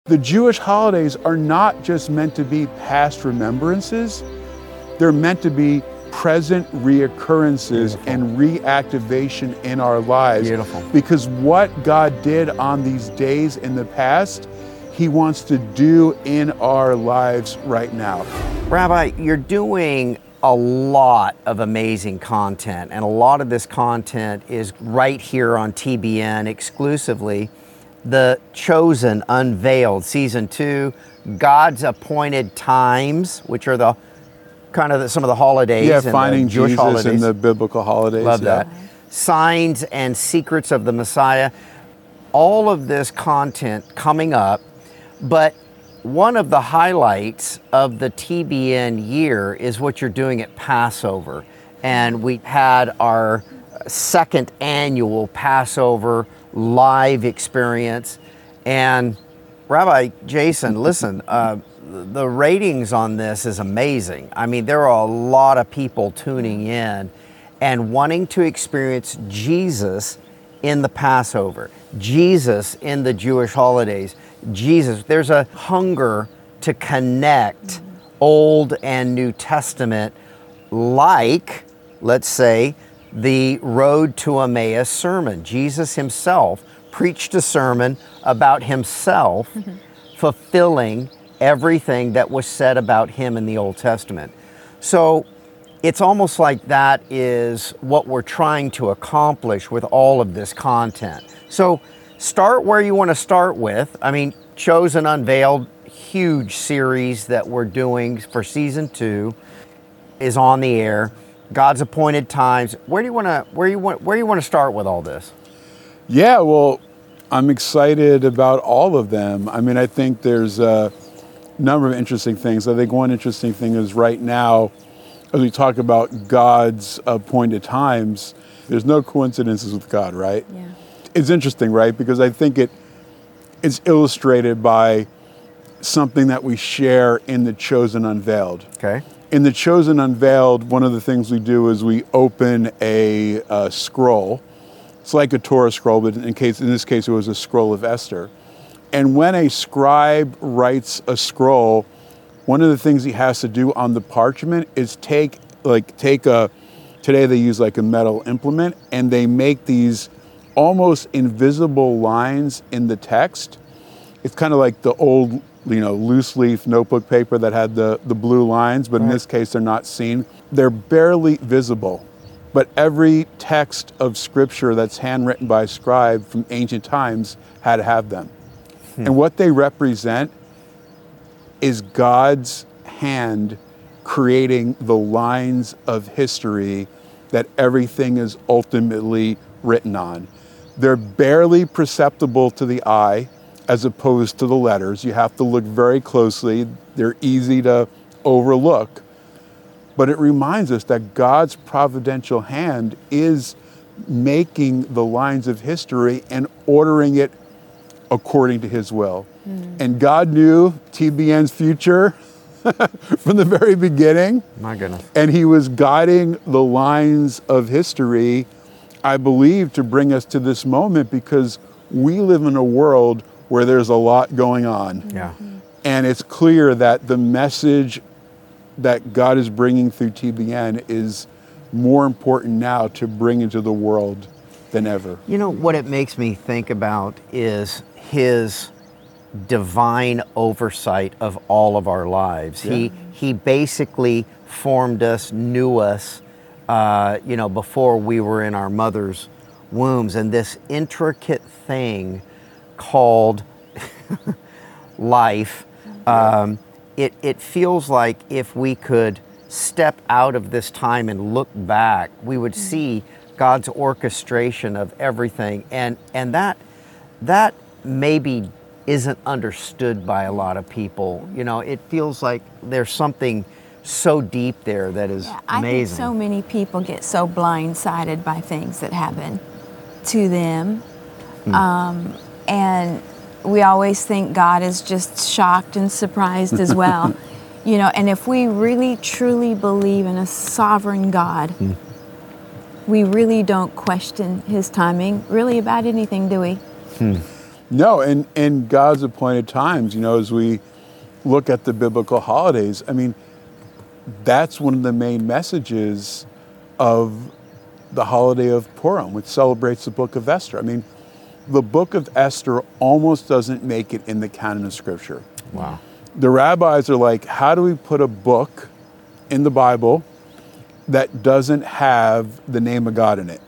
The Jewish holidays are not just meant to be past remembrances, they're meant to be present reoccurrences and reactivation in our lives. Beautiful. Because what God did on these days in the past, He wants to do in our lives right now. Rabbi, you're doing a lot of amazing content, and a lot of this content is right here on TBN exclusively. The Chosen Unveiled, Season 2, God's Appointed Times, which are the kind of some of the holidays. Yeah, and finding the Jewish Jesus holidays. in the biblical holidays. Love that. Signs and Secrets of the Messiah. All of this content coming up, but one of the highlights of the TBN year is what you're doing at Passover. And we had our second annual Passover live experience. And Rabbi Jason, listen, the ratings on this is amazing. I mean, there are a lot of people tuning in and wanting to experience Jesus in the Passover, Jesus in the Jewish holidays, Jesus. There's a hunger to connect Old and New Testament, like, let's say, the Road to Emmaus sermon. Jesus himself preached a sermon about himself fulfilling everything that was said about him in the Old Testament. So it's almost like that is what we're trying to accomplish with all of this content. So start where you want to start with. I mean, Chosen Unveiled, huge series that we're doing for Season 2 is on the air. God's Appointed Times. Where do you want to start with all this? Yeah, well, I'm excited about all of them. I mean, I think there's a number of interesting things. I think one interesting thing is right now, as we talk about God's appointed times, there's no coincidences with God, right? Yeah. It's interesting, right? Because I think it's illustrated by something that we share in the Chosen Unveiled. Okay. In the Chosen Unveiled, one of the things we do is we open a scroll. It's like a Torah scroll, but in this case, it was a scroll of Esther. And when a scribe writes a scroll, one of the things he has to do on the parchment is take today they use like a metal implement, and they make these almost invisible lines in the text. It's kind of like the old, loose leaf notebook paper that had the blue lines, but in this case, they're not seen. They're barely visible. But every text of scripture that's handwritten by a scribe from ancient times had to have them. And what they represent is God's hand creating the lines of history that everything is ultimately written on. They're barely perceptible to the eye as opposed to the letters. You have to look very closely. They're easy to overlook. But it reminds us that God's providential hand is making the lines of history and ordering it according to His will. And God knew TBN's future from the very beginning. My goodness. And He was guiding the lines of history, I believe, to bring us to this moment, because we live in a world where there's a lot going on. Yeah. And it's clear that the message that God is bringing through TBN is more important now to bring into the world than ever. You know, what it makes me think about is His divine oversight of all of our lives. Yeah. He basically formed us, knew us, before we were in our mother's wombs. And this intricate thing called life, it feels like if we could step out of this time and look back, we would see God's orchestration of everything. And that maybe isn't understood by a lot of people. It feels like there's something so deep there that is amazing. I think so many people get so blindsided by things that happen to them. And we always think God is just shocked and surprised as well. And if we really truly believe in a sovereign God, we really don't question His timing really about anything, do we? No, and in God's appointed times, as we look at the biblical holidays, I mean, that's one of the main messages of the holiday of Purim, which celebrates the book of Esther. I mean, the book of Esther almost doesn't make it in the canon of Scripture. Wow. The rabbis are like, how do we put a book in the Bible that doesn't have the name of God in it?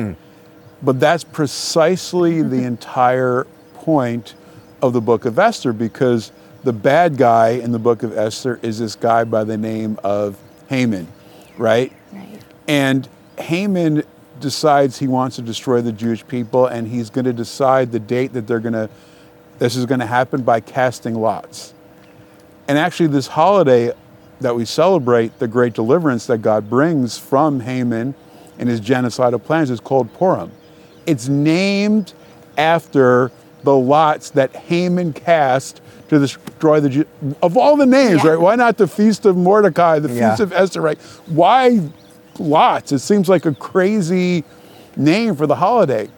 But that's precisely the entire point of the book of Esther, because the bad guy in the book of Esther is this guy by the name of Haman, right? Right. And Haman decides he wants to destroy the Jewish people, and he's going to decide the date that this is going to happen by casting lots. And actually, this holiday that we celebrate, the great deliverance that God brings from Haman and his genocidal plans, is called Purim. It's named after the lots that Haman cast to destroy the Jews. Of all the names, Yeah. right? Why not the Feast of Mordecai, the Yeah. Feast of Esther, right? Why lots? It seems like a crazy name for the holiday.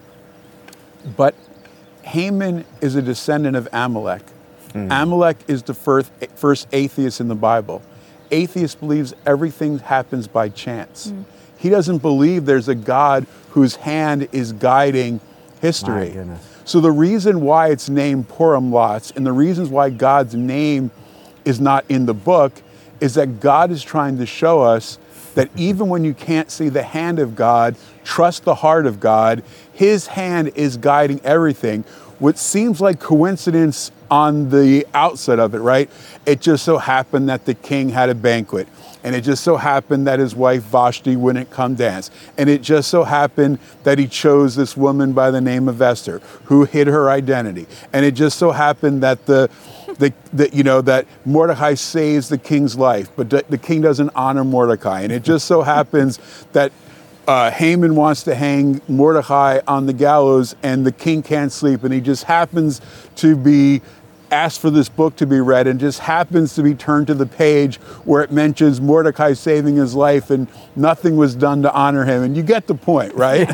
But Haman is a descendant of Amalek. Amalek is the first atheist in the Bible. Atheist believes everything happens by chance. He doesn't believe there's a God whose hand is guiding history. My goodness. So the reason why it's named Purim lots, and the reasons why God's name is not in the book, is that God is trying to show us that even when you can't see the hand of God, trust the heart of God. His hand is guiding everything. What seems like coincidence on the outset of it, right? It just so happened that the king had a banquet. And it just so happened that his wife Vashti wouldn't come dance. And it just so happened that he chose this woman by the name of Esther, who hid her identity. And it just so happened that that Mordecai saves the king's life, but the king doesn't honor Mordecai. And it just so happens that Haman wants to hang Mordecai on the gallows, and the king can't sleep, and he just happens to be asked for this book to be read, and just happens to be turned to the page where it mentions Mordecai saving his life, and nothing was done to honor him. And you get the point, right?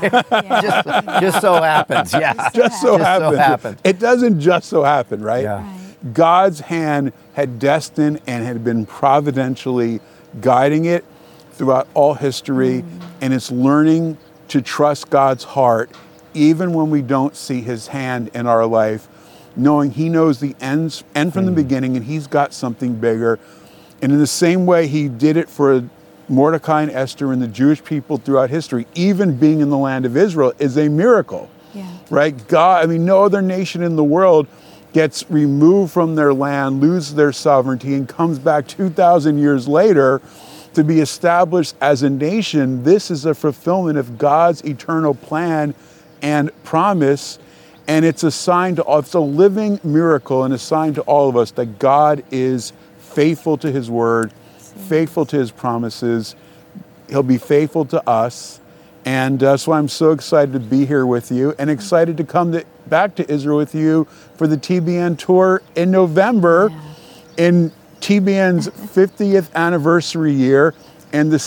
Just so happens, yeah. Just so happens. happens. It doesn't just so happen, right? Yeah. Right. God's hand had destined and had been providentially guiding it throughout all history, and it's learning to trust God's heart even when we don't see his hand in our life, knowing he knows the end from the beginning, and he's got something bigger. And in the same way he did it for Mordecai and Esther and the Jewish people throughout history, even being in the land of Israel is a miracle. Yeah. Right? God, no other nation in the world gets removed from their land, loses their sovereignty, and comes back 2,000 years later to be established as a nation. This is a fulfillment of God's eternal plan and promise. And it's a sign to all, it's a living miracle and a sign to all of us that God is faithful to his word, faithful to his promises. He'll be faithful to us. And so I'm so excited to be here with you, and excited to come back to Israel with you for the TBN tour in November, in TBN's 50th anniversary year and the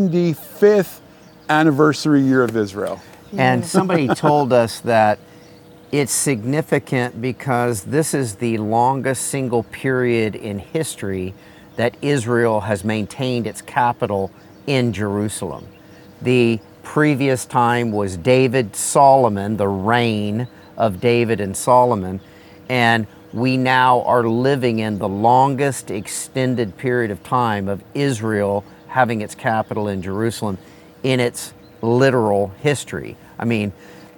75th anniversary year of Israel. And somebody told us that it's significant because this is the longest single period in history that Israel has maintained its capital in Jerusalem. The previous time was Solomon, the reign of David and Solomon, and we now are living in the longest extended period of time of Israel having its capital in Jerusalem in its literal history. I mean,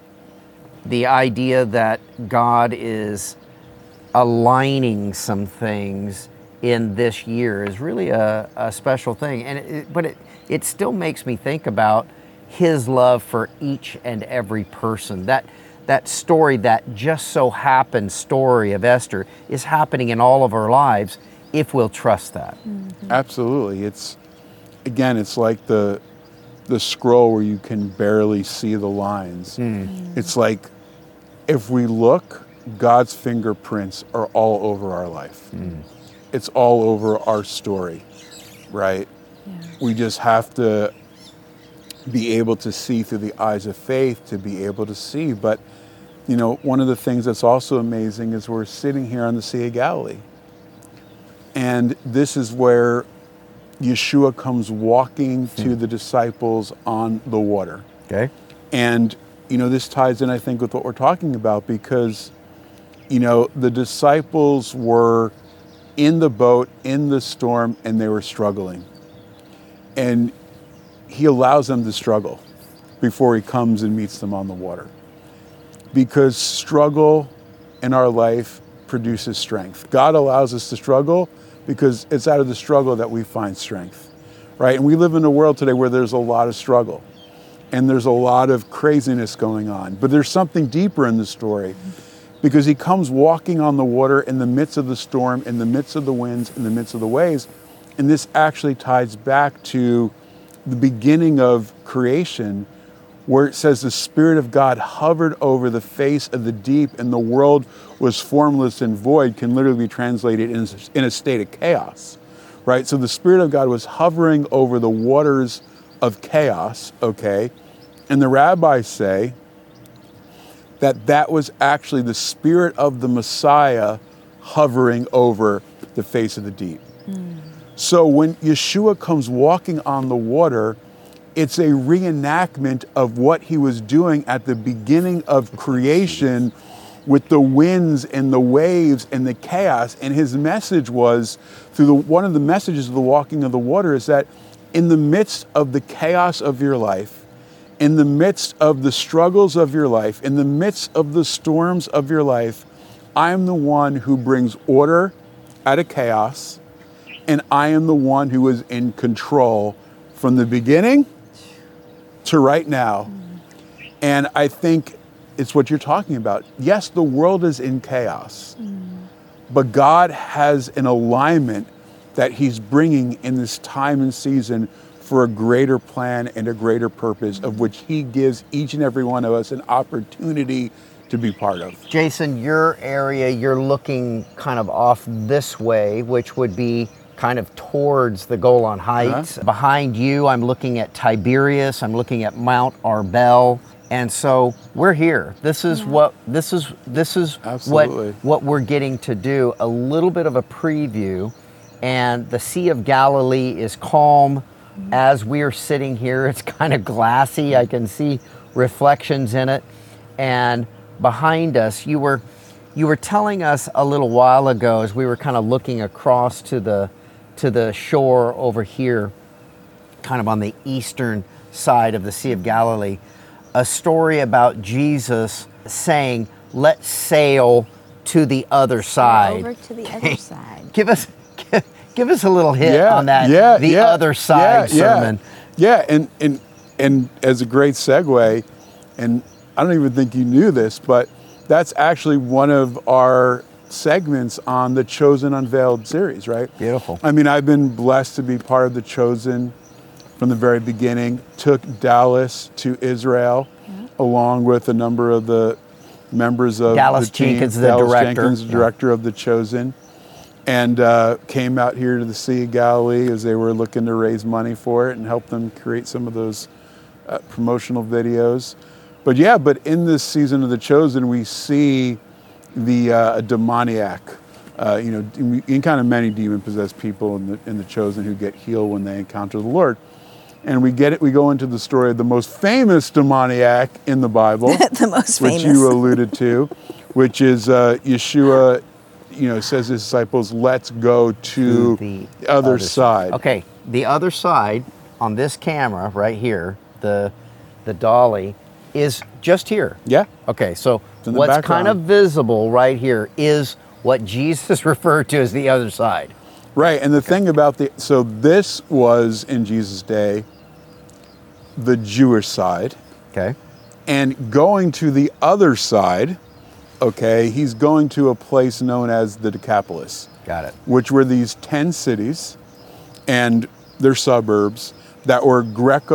the idea that God is aligning some things in this year is really a special thing. But it still makes me think about his love for each and every person. That story, that just so happened story of Esther, is happening in all of our lives if we'll trust that. Mm-hmm. Absolutely. It's like the scroll where you can barely see the lines. It's like, if we look, God's fingerprints are all over our life. It's all over our story, right? Yeah. We just have to be able to see through the eyes of faith to be able to see. But you know, one of the things that's also amazing is we're sitting here on the Sea of Galilee. And this is where Yeshua comes walking to the disciples on the water. Okay. And, you know, this ties in, I think, with what we're talking about because, you know, the disciples were in the boat, in the storm, and they were struggling. And he allows them to struggle before he comes and meets them on the water. Because struggle in our life produces strength. God allows us to struggle because it's out of the struggle that we find strength, right? And we live in a world today where there's a lot of struggle and there's a lot of craziness going on. But there's something deeper in the story because he comes walking on the water in the midst of the storm, in the midst of the winds, in the midst of the waves. And this actually ties back to the beginning of creation, where it says the Spirit of God hovered over the face of the deep and the world was formless and void, can literally be translated in a state of chaos, right? So the Spirit of God was hovering over the waters of chaos, okay? And the rabbis say that that was actually the Spirit of the Messiah hovering over the face of the deep. So when Yeshua comes walking on the water, it's a reenactment of what he was doing at the beginning of creation with the winds and the waves and the chaos. And his message was, one of the messages of the walking of the water is that in the midst of the chaos of your life, in the midst of the struggles of your life, in the midst of the storms of your life, I am the one who brings order out of chaos, and I am the one who is in control from the beginning to right now. And I think it's what you're talking about. Yes, the world is in chaos, but God has an alignment that he's bringing in this time and season for a greater plan and a greater purpose of which he gives each and every one of us an opportunity to be part of. Jason, your area, you're looking kind of off this way, which would be kind of towards the Golan Heights. Behind you, I'm looking at Tiberias, I'm looking at Mount Arbel. And so we're here. This is what what we're getting to do, a little bit of a preview. And the Sea of Galilee is calm as we are sitting here. It's kind of glassy. I can see reflections in it. And behind us, you were telling us a little while ago as we were kind of looking across to the shore over here, kind of on the eastern side of the Sea of Galilee, a story about Jesus saying, "Let's sail to the other side." Over to the other side. Give us a little hit on that. Other side sermon. Yeah, and as a great segue, and I don't even think you knew this, but that's actually one of our segments on the Chosen Unveiled series, right? Beautiful. I mean, I've been blessed to be part of the Chosen from the very beginning. Took Dallas to Israel along with a number of the members of Dallas the team. Jenkins, Dallas director. Jenkins, the director of the Chosen. And came out here to the Sea of Galilee as they were looking to raise money for it and help them create some of those promotional videos. But in this season of The Chosen, we see the demoniac, in kind of many demon-possessed people in the Chosen who get healed when they encounter the Lord. And we go into the story of the most famous demoniac in the Bible, The most famous. which you alluded to, which is Yeshua, says his disciples, let's go to the other side. Okay, the other side on this camera right here, the dolly, is just here. Yeah. Okay, so in the what's background. kind of visible right here is what Jesus referred to as the other side. Right, and the thing about so this was in Jesus' day, the Jewish side. Okay. And going to the other side, okay, he's going to a place known as the Decapolis. Got it. Which were these 10 cities and their suburbs that were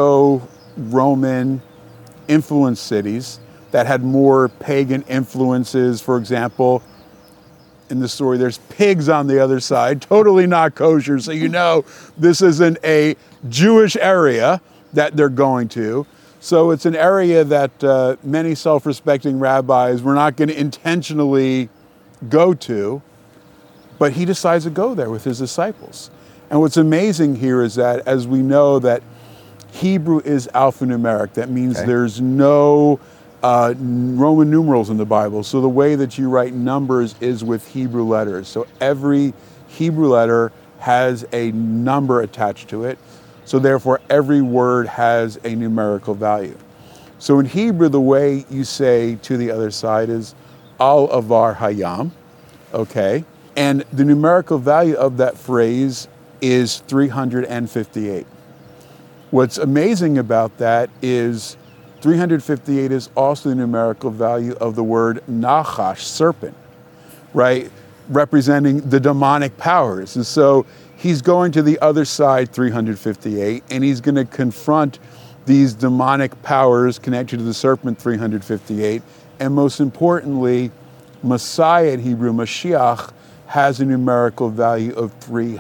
Greco-Roman influenced cities that had more pagan influences. For example, in the story, there's pigs on the other side, totally not kosher. So this isn't a Jewish area that they're going to. So it's an area that many self-respecting rabbis were not going to intentionally go to, but he decides to go there with his disciples. And what's amazing here is that, as we know, that Hebrew is alphanumeric. That means there's no Roman numerals in the Bible. So the way that you write numbers is with Hebrew letters. So every Hebrew letter has a number attached to it. So therefore, every word has a numerical value. So in Hebrew, the way you say to the other side is Al Avar Hayam, okay? And the numerical value of that phrase is 358. What's amazing about that is 358 is also the numerical value of the word Nachash, serpent, right? Representing the demonic powers. And so he's going to the other side, 358, and he's going to confront these demonic powers connected to the serpent, 358. And most importantly, Messiah in Hebrew, Mashiach, has a numerical value of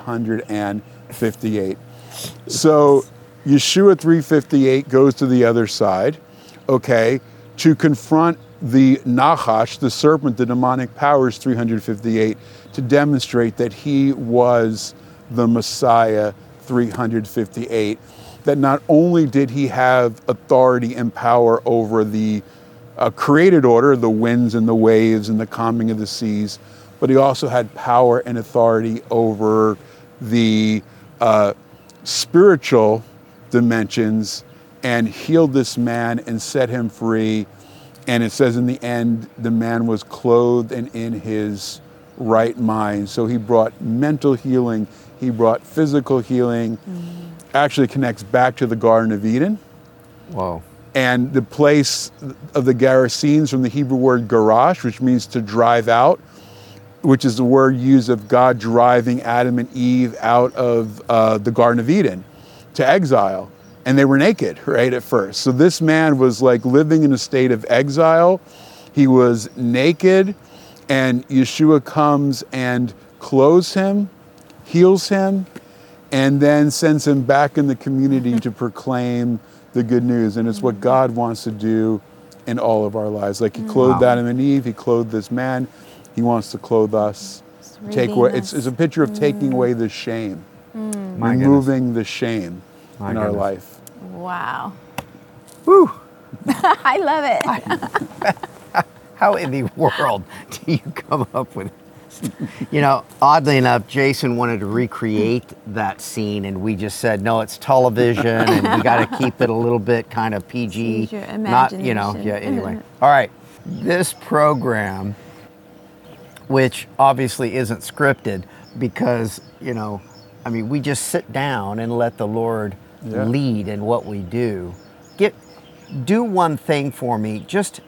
358. So Yeshua 358 goes to the other side, okay, to confront the Nachash, the serpent, the demonic powers, 358, to demonstrate that he was the Messiah, 358, that not only did he have authority and power over the created order, the winds and the waves and the calming of the seas, but he also had power and authority over the spiritual dimensions, and healed this man and set him free. And it says in the end, the man was clothed and in his right mind. So he brought mental healing, he brought physical healing, actually connects back to the Garden of Eden. Whoa. And the place of the Gerasenes from the Hebrew word garash, which means to drive out, which is the word used of God driving Adam and Eve out of the Garden of Eden to exile. And they were naked, right, at first. So this man was like living in a state of exile. He was naked, and Yeshua comes and clothes him, heals him, and then sends him back in the community to proclaim the good news. And it's what God wants to do in all of our lives. Like he clothed Adam and Eve, he clothed this man. He wants to clothe us. Take away. It's a picture of taking away the shame, removing the shame in our life. Wow. Woo. I love it. How in the world do you come up with this? You know, oddly enough, Jason wanted to recreate that scene, and we just said, no, it's television, and we got to keep it a little bit kind of PG. Use your Not, you know, imagination. yeah, anyway. All right. This program, which obviously isn't scripted because, you know, I mean, we just sit down and let the Lord lead in what we do. Do one thing for me. Just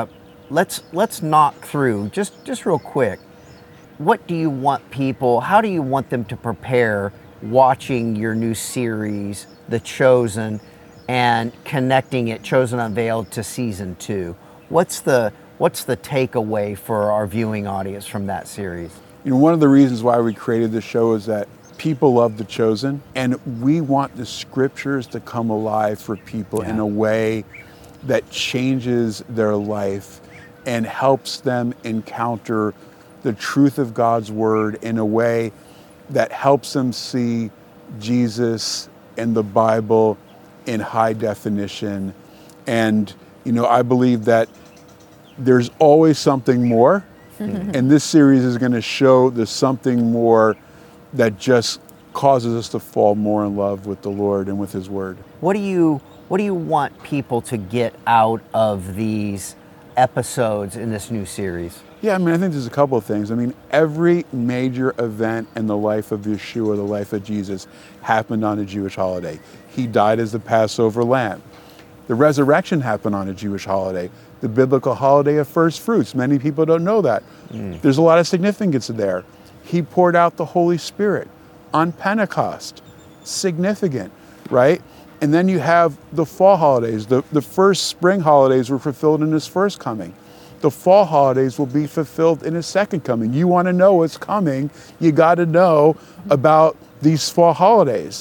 let's knock through just real quick. What do you want people? How do you want them to prepare watching your new series, The Chosen, and connecting it, Chosen Unveiled, to season 2? What's the takeaway for our viewing audience from that series? You know, one of the reasons why we created this show is that people love The Chosen, and we want the scriptures to come alive for people in a way that changes their life and helps them encounter the truth of God's word in a way that helps them see Jesus and the Bible in high definition. And, you know, I believe that there's always something more, and this series is going to show there's something more that just causes us to fall more in love with the Lord and with his word. What do you want people to get out of these episodes in this new series? Yeah, I mean, I think there's a couple of things. I mean, every major event in the life of Yeshua, the life of Jesus, happened on a Jewish holiday. He died as the Passover lamb. The resurrection happened on a Jewish holiday, the biblical holiday of first fruits. Many people don't know that. There's a lot of significance there. He poured out the Holy Spirit on Pentecost. Significant, right? And then you have the fall holidays. The first spring holidays were fulfilled in his first coming. The fall holidays will be fulfilled in his second coming. You want to know what's coming, you got to know about these fall holidays.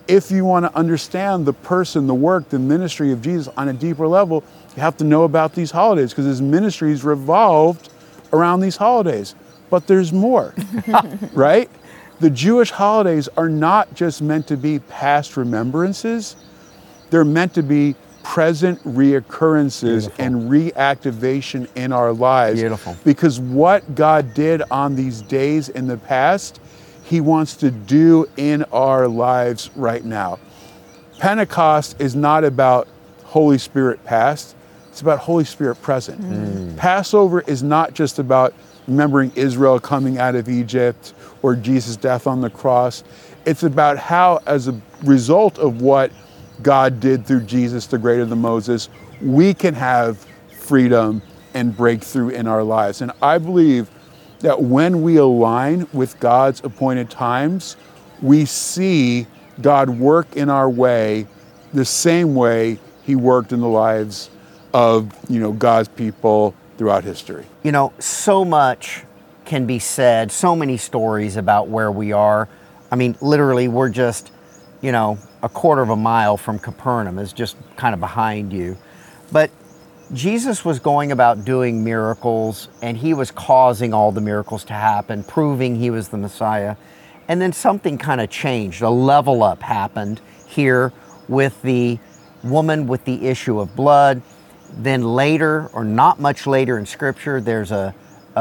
if you want to understand the person, the work, the ministry of Jesus on a deeper level, you have to know about these holidays, because his ministries revolved around these holidays. But there's more, right? The Jewish holidays are not just meant to be past remembrances. They're meant to be present reoccurrences Beautiful. and reactivation in our lives. Beautiful. Because what God did on these days in the past, he wants to do in our lives right now. Pentecost is not about Holy Spirit past, it's about Holy Spirit present. Passover is not just about remembering Israel coming out of Egypt or Jesus' death on the cross. It's about how, as a result of what God did through Jesus, the greater than Moses, we can have freedom and breakthrough in our lives. And I believe that when we align with God's appointed times, we see God work in our way the same way he worked in the lives of, God's people throughout history. So much can be said, so many stories about where we are. I mean, literally, we're just, a quarter of a mile from Capernaum, is just kind of behind you. But Jesus was going about doing miracles, and he was causing all the miracles to happen, proving he was the Messiah. And then something kind of changed. A level up happened here with the woman with the issue of blood. Then later, or not much later in Scripture, there's a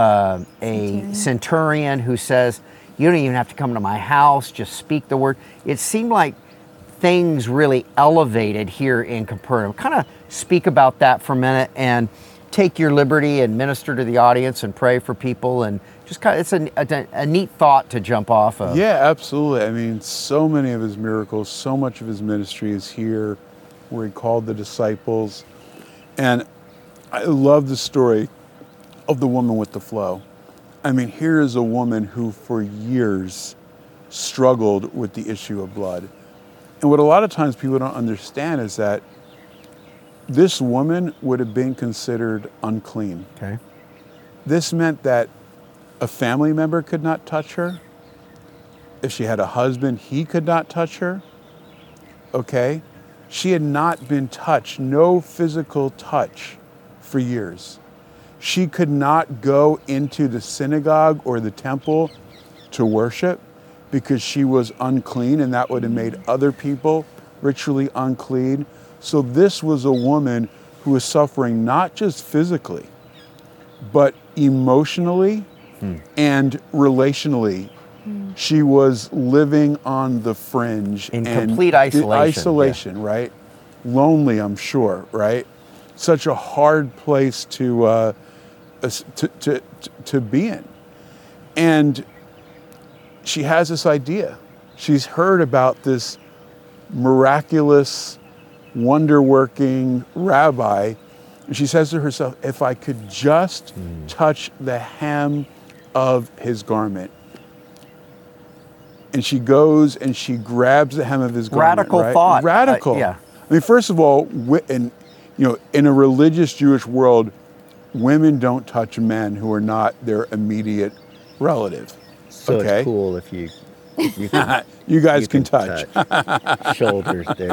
centurion who says, you don't even have to come to my house, just speak the word. It seemed like things really elevated here in Capernaum. Kind of speak about that for a minute and take your liberty and minister to the audience and pray for people, and just it's a neat thought to jump off of. Yeah, absolutely. I mean, so many of his miracles, so much of his ministry is here where he called the disciples. And I love the story of the woman with the flow. I mean, here is a woman who for years struggled with the issue of blood. And what a lot of times people don't understand is that this woman would have been considered unclean. Okay. This meant that a family member could not touch her. If she had a husband, he could not touch her. Okay? She had not been touched, no physical touch for years. She could not go into the synagogue or the temple to worship because she was unclean, and that would have made other people ritually unclean. So this was a woman who was suffering not just physically, but emotionally and relationally. She was living on the fringe. In complete isolation. Isolation, right? Lonely, I'm sure, right? Such a hard place to be in. And she has this idea. She's heard about this miraculous, wonder-working rabbi. And she says to herself, if I could just touch the hem of his garment. And she goes and she grabs the hem of his garment. Radical right? thought. Radical. Yeah. I mean, first of all, in a religious Jewish world, women don't touch men who are not their immediate relative. So okay? it's cool if you can, You guys can touch. shoulders there.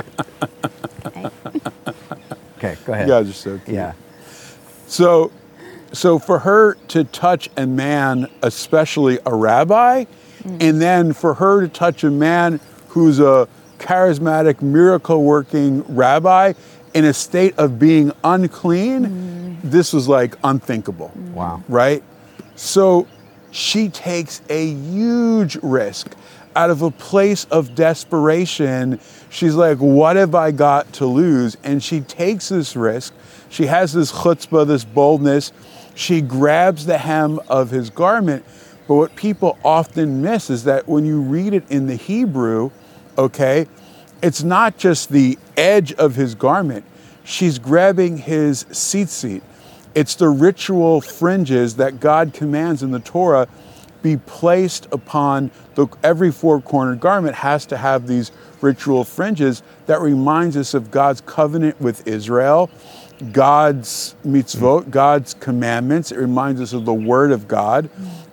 Okay, go ahead. You guys are so cute. Yeah. So for her to touch a man, especially a rabbi, and then for her to touch a man who's a charismatic, miracle-working rabbi in a state of being unclean, this was like unthinkable. Wow. Right? So she takes a huge risk. Out of a place of desperation, she's like, what have I got to lose? And she takes this risk. She has this chutzpah, this boldness. She grabs the hem of his garment. But what people often miss is that when you read it in the Hebrew, okay, it's not just the edge of his garment. She's grabbing his tzitzit. It's the ritual fringes that God commands in the Torah be placed upon every four-cornered garment has to have these ritual fringes that reminds us of God's covenant with Israel, God's mitzvot, God's commandments. It reminds us of the word of God.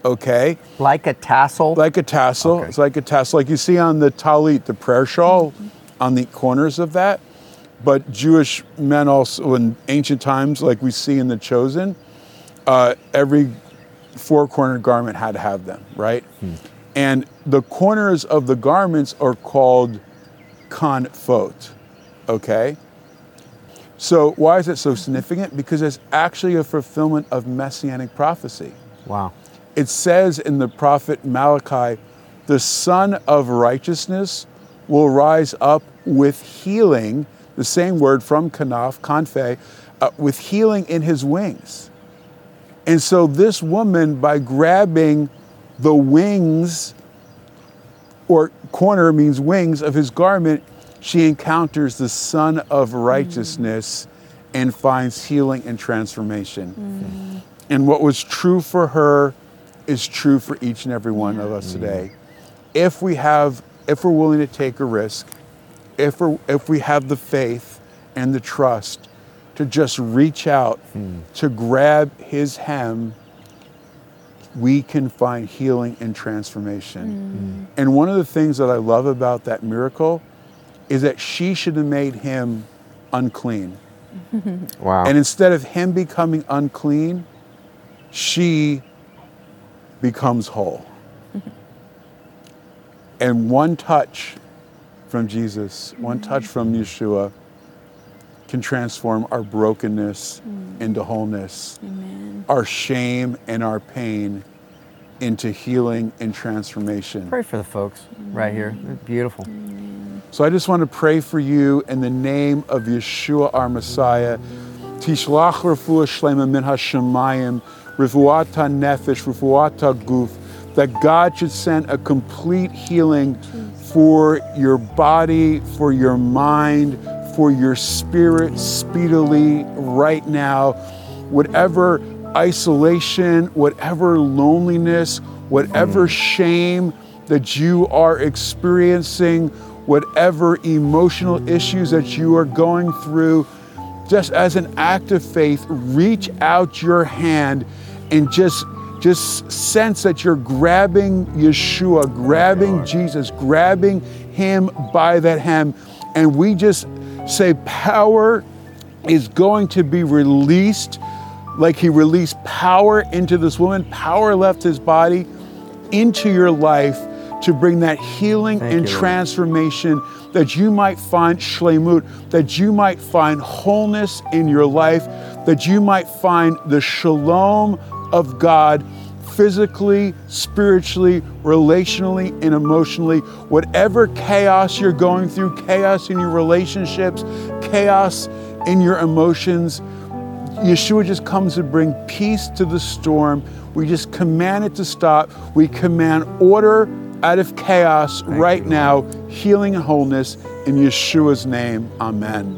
okay? Like a tassel? Like a tassel. Okay. It's like a tassel, like you see on the talit, the prayer shawl, on the corners of that. But Jewish men also, in ancient times, like we see in The Chosen, every four-cornered garment had to have them, right? And the corners of the garments are called kanfot, okay? So why is it so significant? Because it's actually a fulfillment of messianic prophecy. Wow. It says in the prophet Malachi, the Son of Righteousness will rise up with healing, the same word from kanfe, with healing in his wings. And so this woman, by grabbing the wings, or corner means wings of his garment, she encounters the Son of Righteousness and finds healing and transformation. And what was true for her is true for each and every one of us today. If we're willing to take a risk, if we have the faith and the trust to just reach out to grab his hem, we can find healing and transformation. And one of the things that I love about that miracle is that she should have made him unclean. Wow. And instead of him becoming unclean, she becomes whole. And one touch from Jesus, one touch from Yeshua can transform our brokenness into wholeness, our shame and our pain into healing and transformation. Pray for the folks right here. They're beautiful. So I just want to pray for you in the name of Yeshua, our Messiah. Tishlach refuah shlema min hashamayim, refuata nefesh, refuata guf, that God should send a complete healing for your body, for your mind, for your spirit speedily right now. Whatever isolation, whatever loneliness, whatever shame that you are experiencing, whatever emotional issues that you are going through, just as an act of faith, reach out your hand and just sense that you're grabbing Yeshua, grabbing Jesus, grabbing him by that hem. And we just say power is going to be released, like he released power into this woman. Power left his body into your life to bring that healing and transformation, that you might find shlemut, that you might find wholeness in your life, that you might find the shalom of God physically, spiritually, relationally, and emotionally. Whatever chaos you're going through, chaos in your relationships, chaos in your emotions, Yeshua just comes to bring peace to the storm. We just command it to stop. We command order out of chaos right now, healing and wholeness in Yeshua's name. Amen.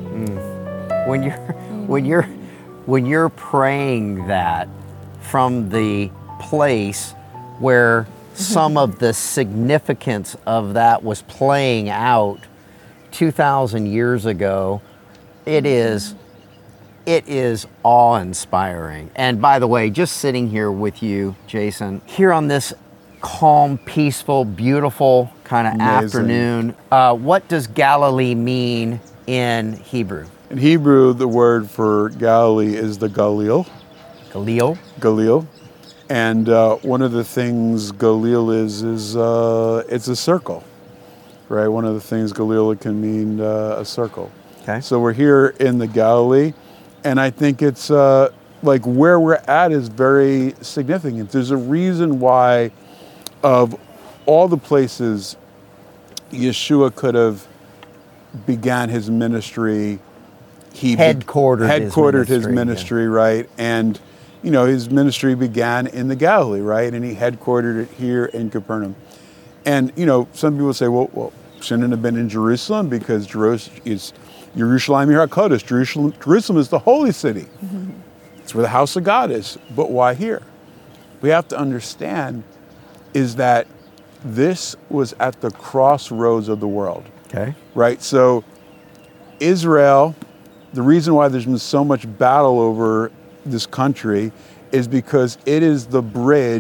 When you're praying that from the place where some of the significance of that was playing out 2,000 years ago, it is awe-inspiring. And by the way, just sitting here with you, Jason, here on this calm, peaceful, beautiful kind of afternoon, what does Galilee mean in Hebrew? In Hebrew, the word for Galilee is the Galil. Galil? Galil. And one of the things Galil is it's a circle, right? One of the things Galil can mean a circle. Okay. So we're here in the Galilee, and I think it's like where we're at is very significant. There's a reason why of all the places Yeshua could have began his ministry, he headquartered his ministry, right? And you know, his ministry began in the Galilee, right? And he headquartered it here in Capernaum. And, you know, some people say, well, shouldn't it have been in Jerusalem? Because Jerusalem is Yerushalayim HaKodesh. Jerusalem is the holy city. It's where the house of God is. But why here? We have to understand is that this was at the crossroads of the world. Okay. Right? So Israel, the reason why there's been so much battle over this country is because it is the bridge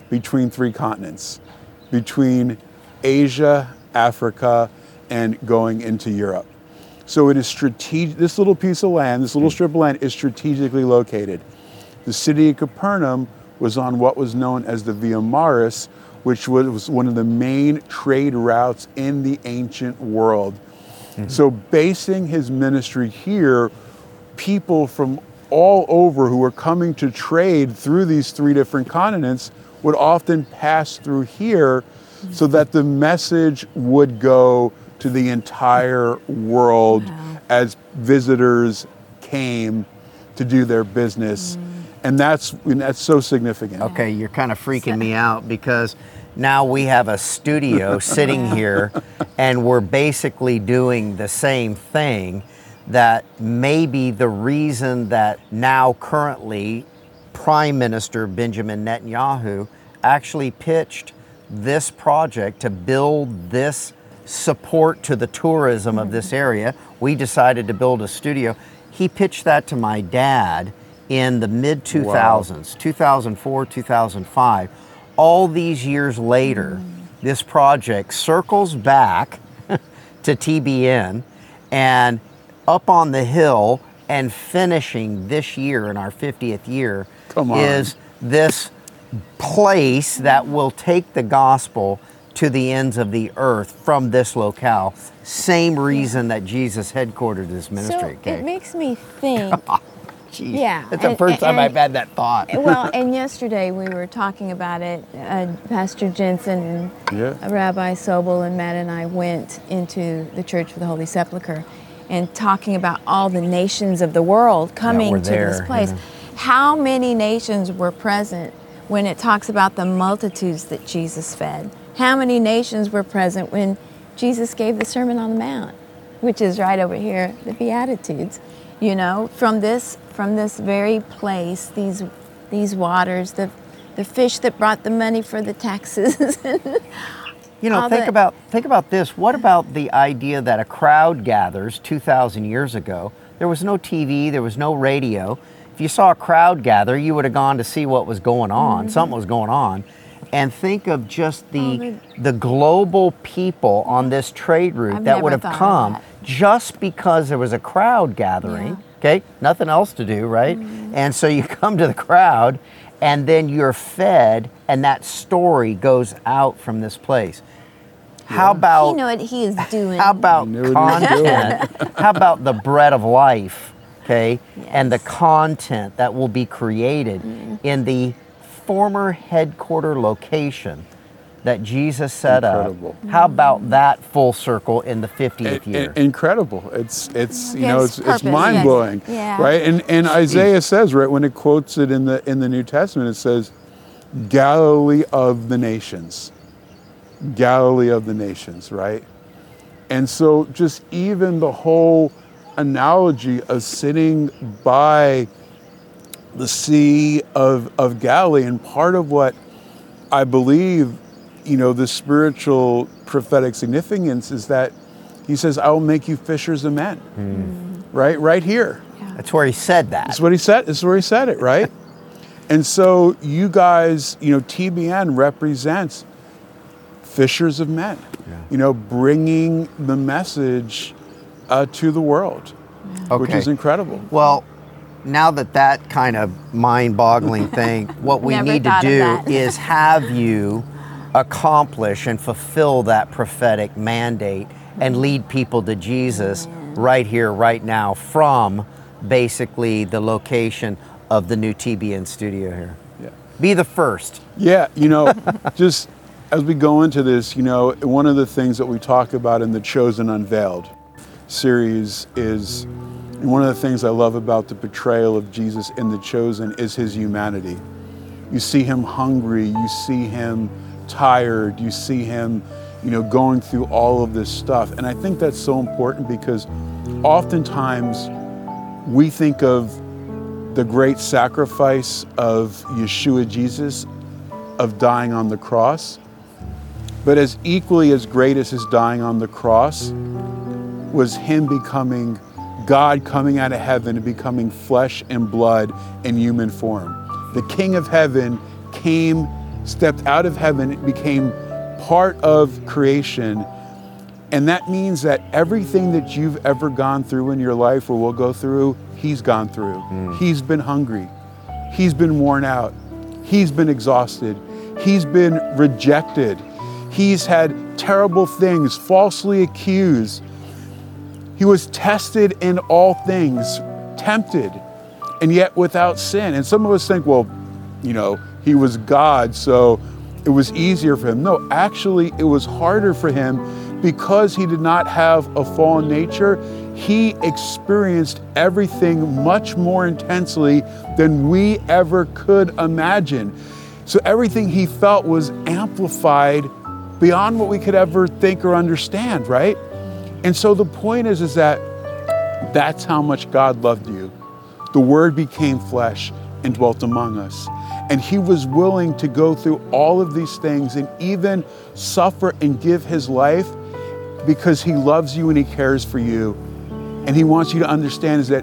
between 3 continents, between Asia, Africa, and going into Europe. So it is strategic. This little piece of land, this little strip of land, is strategically located. The city of Capernaum was on what was known as the Via Maris, which was one of the main trade routes in the ancient world. So basing his ministry here, people from all over who were coming to trade through these 3 different continents would often pass through here so that the message would go to the entire world as visitors came to do their business. And that's so significant. Okay, you're kind of freaking me out because now we have a studio sitting here and we're basically doing the same thing, that maybe the reason that now currently Prime Minister Benjamin Netanyahu actually pitched this project to build this support to the tourism of this area. We decided to build a studio. He pitched that to my dad in the mid 2000s, 2004, 2005. All these years later, this project circles back to TBN, and up on the hill and finishing this year in our 50th year is this place that will take the gospel to the ends of the earth from this locale. Same reason that Jesus headquartered his ministry. So it makes me think. Jeez, Yeah, that's the first time I've had that thought. Well, and yesterday we were talking about it. Pastor Jensen and Rabbi Sobel and Matt and I went into the Church of the Holy Sepulchre and talking about all the nations of the world coming to this place. How many nations were present when it talks about the multitudes that Jesus fed? How many nations were present when Jesus gave the Sermon on the Mount, which is right over here, the Beatitudes? You know, from this very place, these waters, the fish that brought the money for the taxes. You know, think about this. What about the idea that a crowd gathers 2,000 years ago? There was no TV, there was no radio. If you saw a crowd gather, you would have gone to see what was going on. Something was going on. And think of just the global people on this trade route that would have come just because there was a crowd gathering. Okay, nothing else to do, right? And so you come to the crowd, and then you're fed, and that story goes out from this place. How about, you know what he is doing? How about content? How about the bread of life, okay? And the content that will be created in the former headquarter location that Jesus set up. How about that full circle in the 50th year? Incredible. It's mind blowing, right? And Isaiah says, right, when it quotes it in the New Testament, it says, Galilee of the nations. Galilee of the nations, right? And so just even the whole analogy of sitting by the Sea of Galilee, and part of what I believe, you know, the spiritual prophetic significance is that he says, I will make you fishers of men, right here. That's where he said that. That's what he said. That's where he said it, right? And so you guys, you know, TBN represents fishers of men, you know, bringing the message to the world, which is incredible. Well, now that kind of mind-boggling thing, what we need to do is have you accomplish and fulfill that prophetic mandate and lead people to Jesus right here, right now, from basically the location of the new TBN studio here. Be the first. Yeah, you know, just as we go into this, you know, one of the things that we talk about in the Chosen Unveiled series is, and one of the things I love about the portrayal of Jesus in The Chosen is his humanity. You see him hungry, you see him tired, you see him, you know, going through all of this stuff. And I think that's so important because oftentimes we think of the great sacrifice of Yeshua Jesus, of dying on the cross. But as equally as great as his dying on the cross was him becoming God, coming out of heaven and becoming flesh and blood in human form. The King of Heaven came stepped out of heaven, became part of creation. And that means that everything that you've ever gone through in your life or will go through, he's gone through. He's been hungry. He's been worn out. He's been exhausted. He's been rejected. He's had terrible things, falsely accused. He was tested in all things, tempted, and yet without sin. And some of us think, well, you know, he was God, so it was easier for him. No, actually, it was harder for him because he did not have a fallen nature. He experienced everything much more intensely than we ever could imagine. So everything he felt was amplified beyond what we could ever think or understand, right? And so the point is that that's how much God loved you. The Word became flesh and dwelt among us. And he was willing to go through all of these things and even suffer and give his life because he loves you and he cares for you. And he wants you to understand is that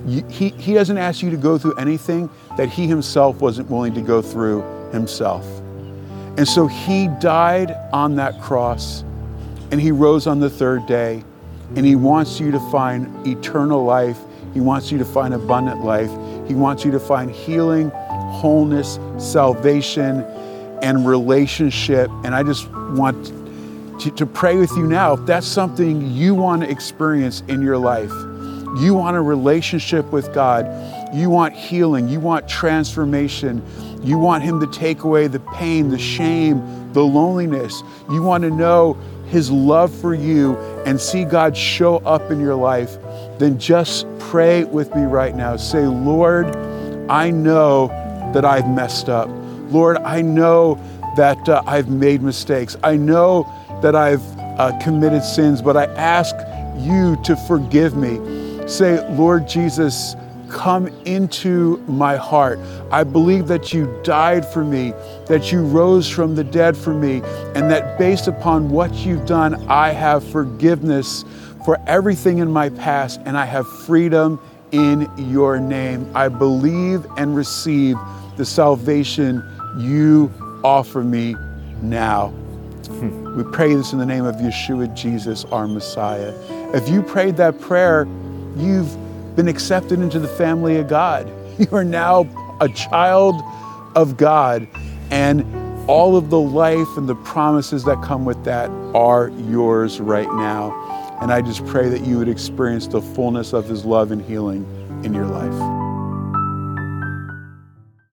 he doesn't ask you to go through anything that he himself wasn't willing to go through himself. And so he died on that cross and he rose on the third day, and he wants you to find eternal life. He wants you to find abundant life. He wants you to find healing, wholeness, salvation, and relationship. And I just want to pray with you now. If that's something you want to experience in your life, you want a relationship with God, you want healing, you want transformation, you want him to take away the pain, the shame, the loneliness, you want to know his love for you and see God show up in your life, then just pray with me right now. Say, Lord, I know that I've messed up. Lord, I know that I've made mistakes. I know that I've committed sins, but I ask you to forgive me. Say, Lord Jesus, come into my heart. I believe that you died for me, that you rose from the dead for me, and that based upon what you've done, I have forgiveness for everything in my past, and I have freedom in your name. I believe and receive the salvation you offer me now. We pray this in the name of Yeshua, Jesus, our Messiah. If you prayed that prayer, you've been accepted into the family of God. You are now a child of God, and all of the life and the promises that come with that are yours right now. And I just pray that you would experience the fullness of his love and healing in your life.